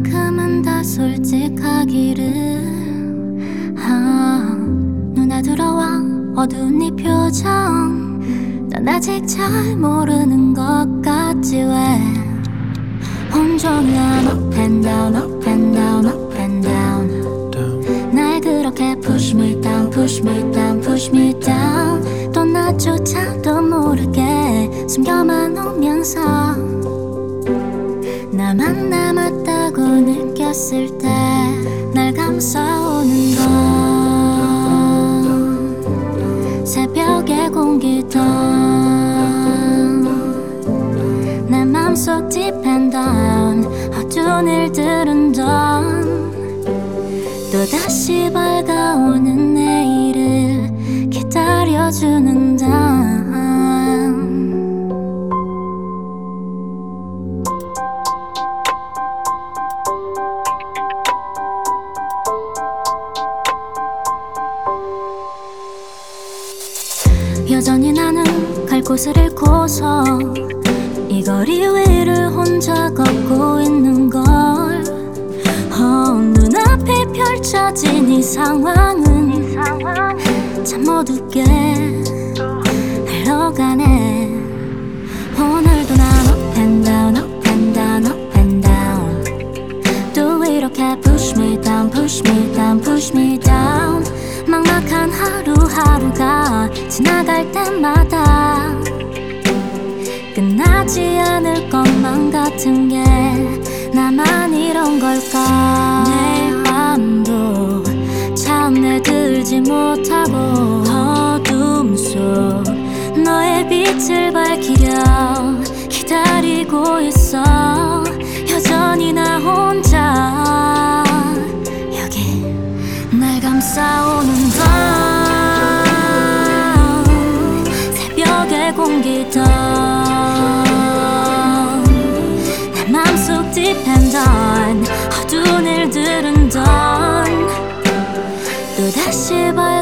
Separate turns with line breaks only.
웬만큼은 다 솔직하기를. 눈에 들어와 어두운 네 표정. 난 아직 잘 모르는 것 같지 왜. 온종일 난 up and down, up and down, up and down. 날 그렇게 push me down, push me down, push me down. 또 나조차도 모르게 숨겨만 오면서 나만 남았다고 느꼈을 때 날 감싸오는 건 새벽의 공기던 내 맘속 deep and down. 어두운 일들은 던 또다시 밝아오는 내일을 기다려주는 단. 여전히 나는 갈 곳을 잃고서 이 거리 위를 혼자 걷고 있는 걸. 눈앞에 펼쳐진 이 상황은 참 어둡게 흘러가네. 오늘도 난 up and down, up and down, up and down. 또 이렇게 push me down, push me down, push me down. 막막한 하루하루가 지나갈 때마다 끝나지 않을 것만 같은 게 나만 이런 걸까. 내일 밤도 잠에 들지 못하고 어둠 속 너의 빛을 밝히려 기다리고 있어. 여전히 나 혼자 여기 날 감싸오는 밤. 새벽의 공기던 내 맘속 deep and down. 어두운 일들은 던 또다시 밝아